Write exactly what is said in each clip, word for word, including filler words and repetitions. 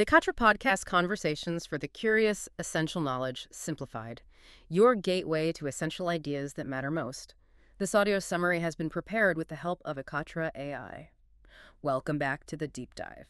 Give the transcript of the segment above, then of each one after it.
The Katra Podcast Conversations for the Curious, Essential Knowledge Simplified. Your gateway to essential ideas that matter most. This audio summary has been prepared with the help of Ekatra A I. Welcome back to the deep dive.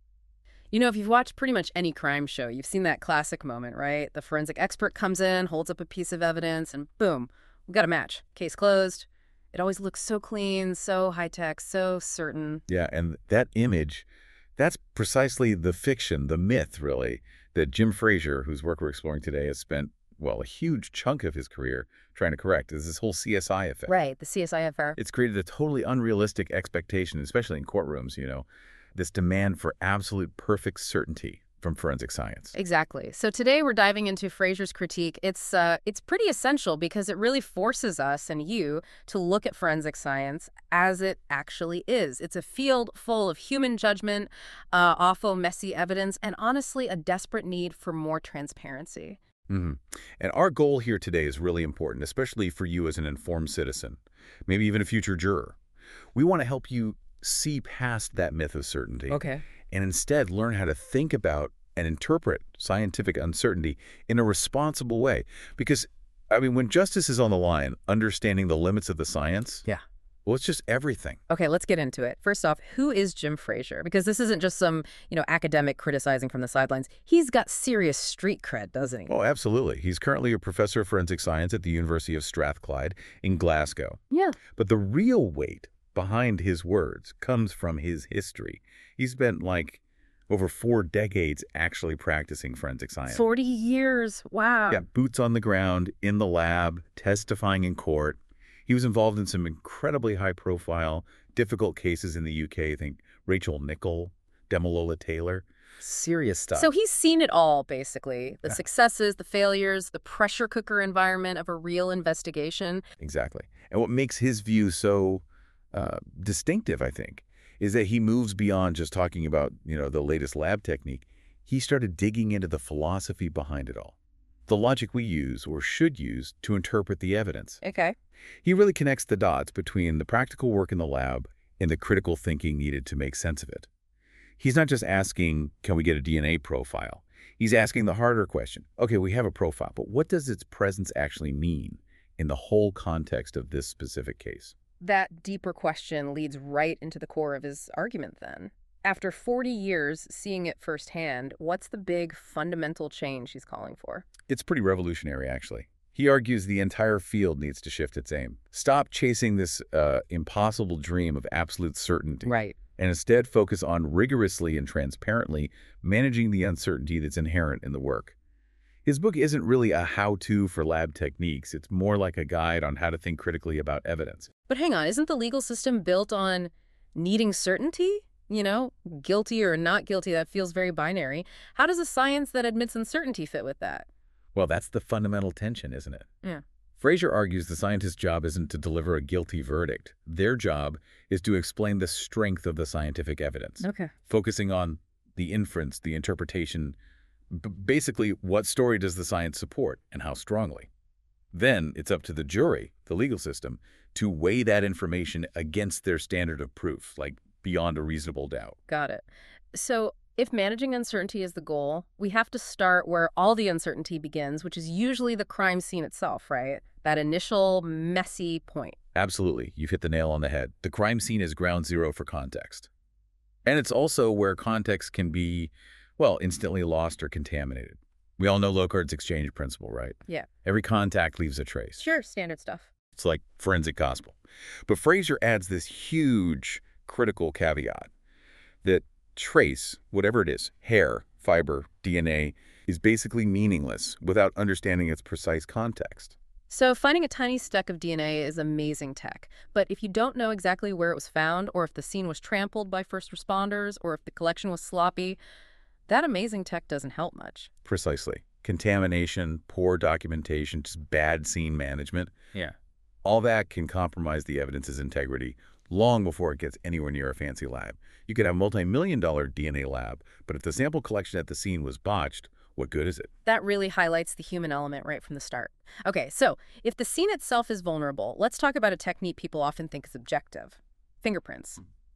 You know, if you've watched pretty much any crime show, you've seen that classic moment, right? The forensic expert comes in, holds up a piece of evidence, and boom, we've got a match. Case closed. It always looks so clean, so high-tech, so certain. Yeah, and that image, that's precisely the fiction, the myth, really, that Jim Frazier, whose work we're exploring today, has spent, well, a huge chunk of his career trying to correct. Is this whole C S I effect. Right, the C S I affair. It's created a totally unrealistic expectation, especially in courtrooms, you know, this demand for absolute perfect certainty from forensic science. Exactly. So today we're diving into Frazier's critique. It's uh, it's pretty essential because it really forces us and you to look at forensic science as it actually is. It's a field full of human judgment, uh, awful, messy evidence, and honestly a desperate need for more transparency. Mm-hmm. And our goal here today is really important, especially for you as an informed citizen, maybe even a future juror. We want to help you see past that myth of certainty. Okay. And instead learn how to think about and interpret scientific uncertainty in a responsible way. Because, I mean, when justice is on the line, understanding the limits of the science, Yeah. well, it's just everything. Okay, let's get into it. First off, who is Jim Frazier? Because this isn't just some, you know, academic criticizing from the sidelines. He's got serious street cred, doesn't he? Oh, absolutely. He's currently a professor of forensic science at the University of Strathclyde in Glasgow. Yeah. But the real weight behind his words comes from his history. He's spent like over four decades actually practicing forensic science. forty years. Wow. Yeah, boots on the ground, in the lab, testifying in court. He was involved in some incredibly high-profile, difficult cases in the U K. I think Rachel Nichol, Demolola Taylor. Serious stuff. So he's seen it all, basically. The Yeah. successes, the failures, the pressure cooker environment of a real investigation. Exactly. And what makes his view so uh, distinctive, I think, is that he moves beyond just talking about, you know, the latest lab technique. He started digging into the philosophy behind it all, the logic we use or should use to interpret the evidence. Okay. He really connects the dots between the practical work in the lab and the critical thinking needed to make sense of it. He's not just asking, can we get a D N A profile? He's asking the harder question. Okay, we have a profile, but what does its presence actually mean in the whole context of this specific case? That deeper question leads right into the core of his argument then. After forty years seeing it firsthand, what's the big fundamental change he's calling for? It's pretty revolutionary, actually. He argues the entire field needs to shift its aim. Stop chasing this uh, impossible dream of absolute certainty. Right. And instead focus on rigorously and transparently managing the uncertainty that's inherent in the work. His book isn't really a how-to for lab techniques. It's more like a guide on how to think critically about evidence. But hang on, isn't the legal system built on needing certainty? You know, guilty or not guilty, that feels very binary. How does a science that admits uncertainty fit with that? Well, that's the fundamental tension, isn't it? Yeah. Frazier argues the scientist's job isn't to deliver a guilty verdict. Their job is to explain the strength of the scientific evidence, Okay. focusing on the inference, the interpretation, b basically what story does the science support and how strongly. Then it's up to the jury, the legal system, to weigh that information against their standard of proof, like beyond a reasonable doubt. Got it. So if managing uncertainty is the goal, we have to start where all the uncertainty begins, which is usually the crime scene itself, right? That initial messy point. Absolutely. You've hit the nail on the head. The crime scene is ground zero for context. And it's also where context can be, well, instantly lost or contaminated. We all know Locard's exchange principle, right? Yeah. Every contact leaves a trace. Sure, standard stuff. It's like forensic gospel. But Frazier adds this huge critical caveat that trace, whatever it is, hair, fiber, D N A, is basically meaningless without understanding its precise context. So finding a tiny speck of D N A is amazing tech. But if you don't know exactly where it was found, or if the scene was trampled by first responders, or if the collection was sloppy, that amazing tech doesn't help much. Precisely. Contamination, poor documentation, just bad scene management. Yeah. All that can compromise the evidence's integrity long before it gets anywhere near a fancy lab. You could have a multi-million dollar D N A lab, but if the sample collection at the scene was botched, what good is it? That really highlights the human element right from the start. Okay, so if the scene itself is vulnerable, let's talk about a technique people often think is objective. Fingerprints.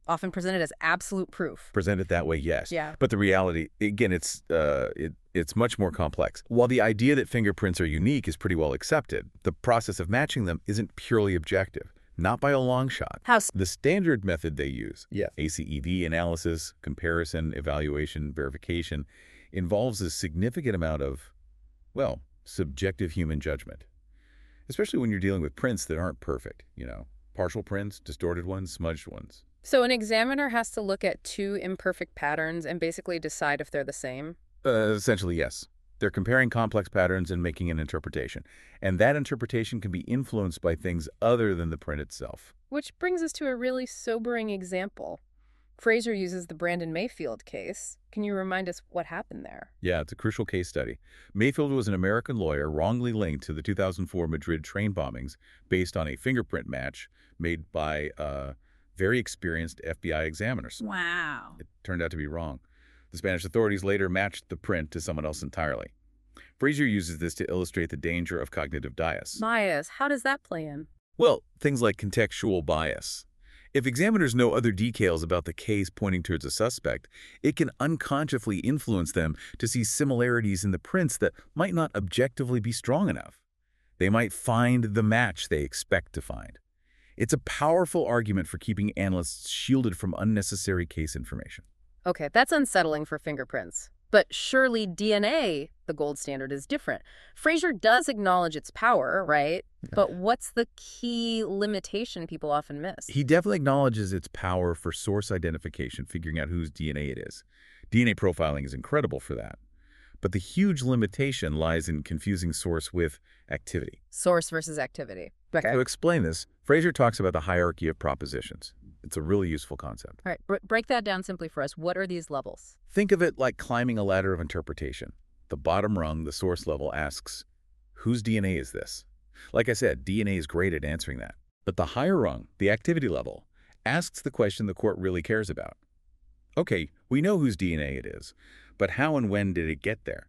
Often presented as absolute proof. Present it that way, yes. Yeah. But the reality, again, it's uh, it, it's much more complex. While the idea that fingerprints are unique is pretty well accepted, the process of matching them isn't purely objective, not by a long shot. How s- The standard method they use, Yeah. A C E V analysis, comparison, evaluation, verification, involves a significant amount of, well, subjective human judgment, especially when you're dealing with prints that aren't perfect, you know, partial prints, distorted ones, smudged ones. So an examiner has to look at two imperfect patterns and basically decide if they're the same? Uh, essentially, yes. They're comparing complex patterns and making an interpretation. And that interpretation can be influenced by things other than the print itself. Which brings us to a really sobering example. Fraser uses the Brandon Mayfield case. Can you remind us what happened there? Yeah, it's a crucial case study. Mayfield was an American lawyer wrongly linked to the two thousand four Madrid train bombings based on a fingerprint match made by uh, very experienced F B I examiners. Wow. It turned out to be wrong. The Spanish authorities later matched the print to someone else entirely. Fraser uses this to illustrate the danger of cognitive bias. Bias, how does that play in? Well, things like contextual bias. If examiners know other details about the case pointing towards a suspect, it can unconsciously influence them to see similarities in the prints that might not objectively be strong enough. They might find the match they expect to find. It's a powerful argument for keeping analysts shielded from unnecessary case information. Okay, that's unsettling for fingerprints. But surely D N A, the gold standard, is different. Fraser does acknowledge its power, right? But what's the key limitation people often miss? He definitely acknowledges its power for source identification, figuring out whose D N A it is. D N A profiling is incredible for that. But the huge limitation lies in confusing source with activity. Source versus activity. To explain this, Fraser talks about the hierarchy of propositions. It's a really useful concept. All right, br- break that down simply for us. What are these levels? Think of it like climbing a ladder of interpretation. The bottom rung, the source level, asks, whose D N A is this? Like I said, D N A is great at answering that. But the higher rung, the activity level, asks the question the court really cares about. Okay, we know whose D N A it is, but how and when did it get there?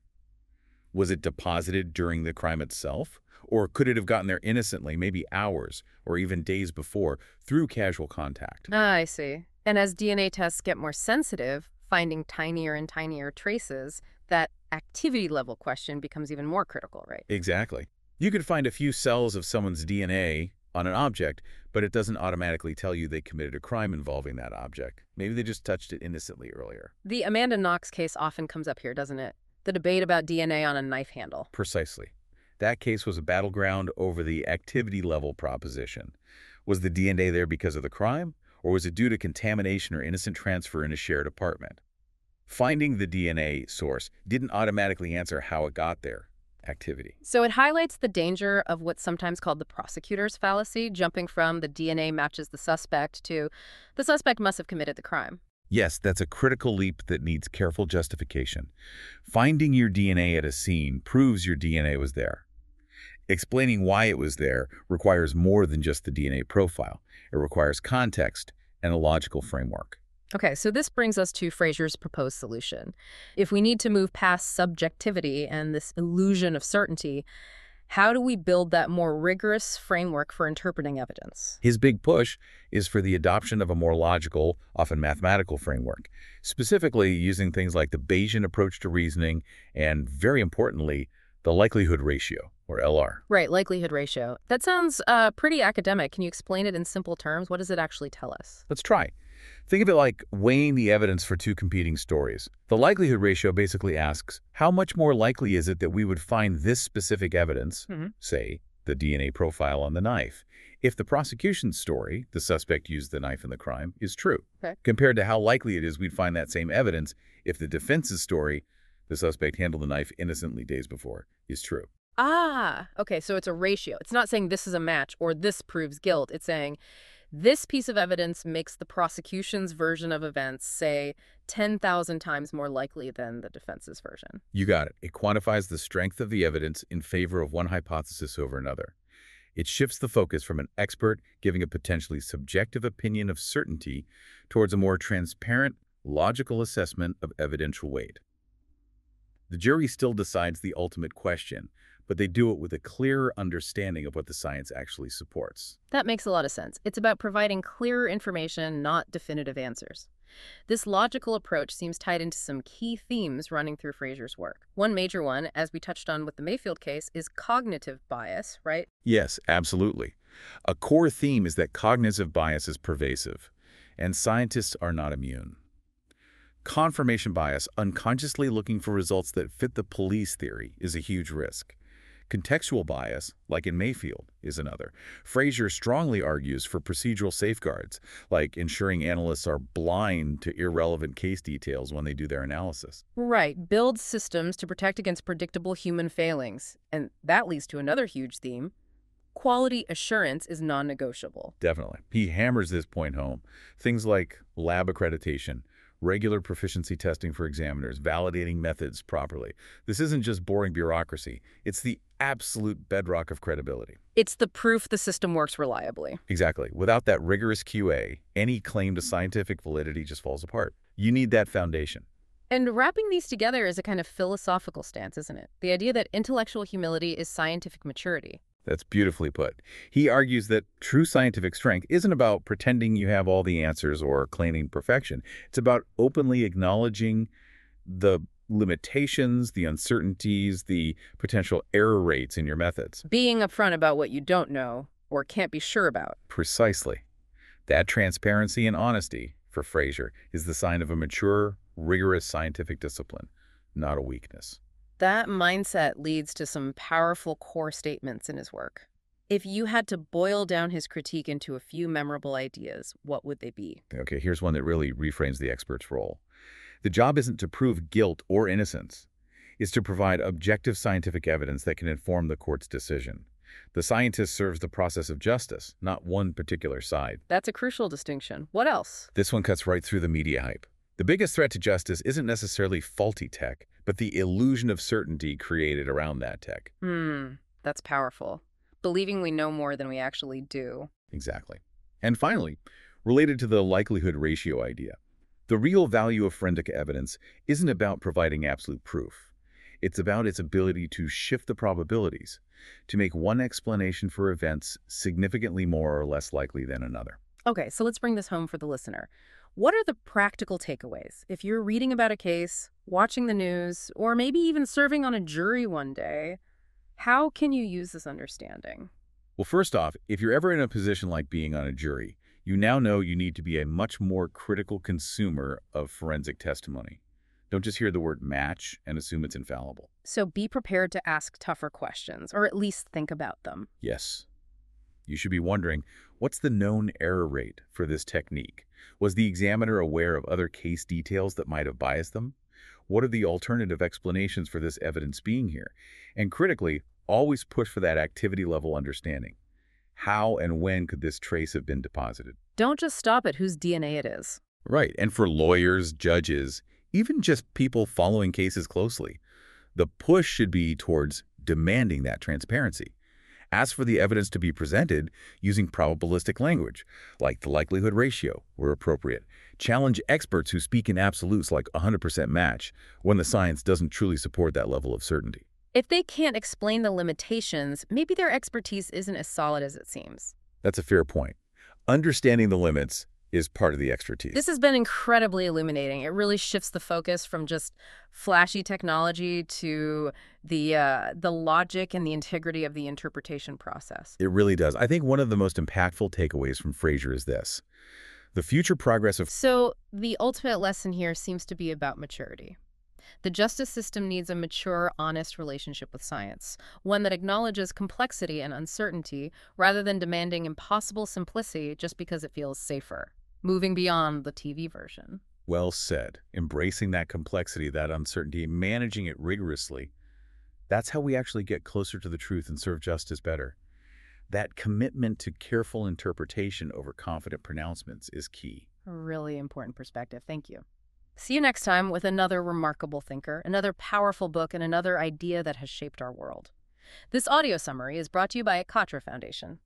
Was it deposited during the crime itself? Or could it have gotten there innocently, maybe hours or even days before, through casual contact? Ah, I see. And as D N A tests get more sensitive, finding tinier and tinier traces, that activity level question becomes even more critical, right? Exactly. You could find a few cells of someone's D N A on an object, but it doesn't automatically tell you they committed a crime involving that object. Maybe they just touched it innocently earlier. The Amanda Knox case often comes up here, doesn't it? The debate about D N A on a knife handle. Precisely. That case was a battleground over the activity level proposition. Was the D N A there because of the crime, or was it due to contamination or innocent transfer in a shared apartment? Finding the D N A source didn't automatically answer how it got there. Activity. So it highlights the danger of what's sometimes called the prosecutor's fallacy, jumping from the D N A matches the suspect to the suspect must have committed the crime. Yes, that's a critical leap that needs careful justification. Finding your D N A at a scene proves your D N A was there. Explaining why it was there requires more than just the D N A profile. It requires context and a logical framework. Okay, so this brings us to Fraser's proposed solution. If we need to move past subjectivity and this illusion of certainty, how do we build that more rigorous framework for interpreting evidence? His big push is for the adoption of a more logical, often mathematical framework, specifically using things like the Bayesian approach to reasoning and, very importantly, the likelihood ratio, or L R. Right, likelihood ratio. That sounds uh, pretty academic. Can you explain it in simple terms? What does it actually tell us? Let's try. Think of it like weighing the evidence for two competing stories. The likelihood ratio basically asks, how much more likely is it that we would find this specific evidence, Mm-hmm. say, the D N A profile on the knife, if the prosecution's story, the suspect used the knife in the crime, is true, Okay. compared to how likely it is we'd find that same evidence if the defense's story, the suspect handled the knife innocently days before, is true. Ah, okay, so it's a ratio. It's not saying this is a match or this proves guilt. It's saying this piece of evidence makes the prosecution's version of events, say, ten thousand times more likely than the defense's version. You got it. It quantifies the strength of the evidence in favor of one hypothesis over another. It shifts the focus from an expert giving a potentially subjective opinion of certainty towards a more transparent, logical assessment of evidential weight. The jury still decides the ultimate question, but they do it with a clearer understanding of what the science actually supports. That makes a lot of sense. It's about providing clearer information, not definitive answers. This logical approach seems tied into some key themes running through Fraser's work. One major one, as we touched on with the Mayfield case, is cognitive bias, right? Yes, absolutely. A core theme is that cognitive bias is pervasive, and scientists are not immune. Confirmation bias, unconsciously looking for results that fit the police theory, is a huge risk. Contextual bias, like in Mayfield, is another. Fraser strongly argues for procedural safeguards, like ensuring analysts are blind to irrelevant case details when they do their analysis. Right. Build systems to protect against predictable human failings. And that leads to another huge theme. Quality assurance is non-negotiable. Definitely. He hammers this point home. Things like lab accreditation, regular proficiency testing for examiners, validating methods properly. This isn't just boring bureaucracy. It's the absolute bedrock of credibility. It's the proof the system works reliably. Exactly. Without that rigorous Q A, any claim to scientific validity just falls apart. You need that foundation. And wrapping these together is a kind of philosophical stance, isn't it? The idea that intellectual humility is scientific maturity. That's beautifully put. He argues that true scientific strength isn't about pretending you have all the answers or claiming perfection. It's about openly acknowledging the limitations, the uncertainties, the potential error rates in your methods. Being upfront about what you don't know or can't be sure about. Precisely. That transparency and honesty, for Fraser, is the sign of a mature, rigorous scientific discipline, not a weakness. That mindset leads to some powerful core statements in his work. If you had to boil down his critique into a few memorable ideas, what would they be? Okay, here's one that really reframes the expert's role. The job isn't to prove guilt or innocence. It's to provide objective scientific evidence that can inform the court's decision. The scientist serves the process of justice, not one particular side. That's a crucial distinction. What else? This one cuts right through the media hype. The biggest threat to justice isn't necessarily faulty tech, but the illusion of certainty created around that tech. Hmm, that's powerful. Believing we know more than we actually do. Exactly. And finally, related to the likelihood ratio idea, the real value of forensic evidence isn't about providing absolute proof. It's about its ability to shift the probabilities, to make one explanation for events significantly more or less likely than another. Okay, so let's bring this home for the listener. What are the practical takeaways? If you're reading about a case, watching the news, or maybe even serving on a jury one day, how can you use this understanding? Well, first off, if you're ever in a position like being on a jury, you now know you need to be a much more critical consumer of forensic testimony. Don't just hear the word match and assume it's infallible. So be prepared to ask tougher questions, or at least think about them. Yes. You should be wondering, what's the known error rate for this technique? Was the examiner aware of other case details that might have biased them? What are the alternative explanations for this evidence being here? And critically, always push for that activity-level understanding. How and when could this trace have been deposited? Don't just stop at whose D N A it is. Right, and for lawyers, judges, even just people following cases closely, the push should be towards demanding that transparency. Ask for the evidence to be presented using probabilistic language, like the likelihood ratio, where appropriate. Challenge experts who speak in absolutes like one hundred percent match when the science doesn't truly support that level of certainty. If they can't explain the limitations, maybe their expertise isn't as solid as it seems. That's a fair point. Understanding the limits is part of the expertise. This has been incredibly illuminating. It really shifts the focus from just flashy technology to the uh, the logic and the integrity of the interpretation process. It really does. I think one of the most impactful takeaways from Fraser is this. The future progress of... So the ultimate lesson here seems to be about maturity. The justice system needs a mature, honest relationship with science, one that acknowledges complexity and uncertainty rather than demanding impossible simplicity just because it feels safer. Moving beyond the T V version. Well said. Embracing that complexity, that uncertainty, managing it rigorously. That's how we actually get closer to the truth and serve justice better. That commitment to careful interpretation over confident pronouncements is key. A really important perspective. Thank you. See you next time with another remarkable thinker, another powerful book, and another idea that has shaped our world. This audio summary is brought to you by Ekatra Foundation.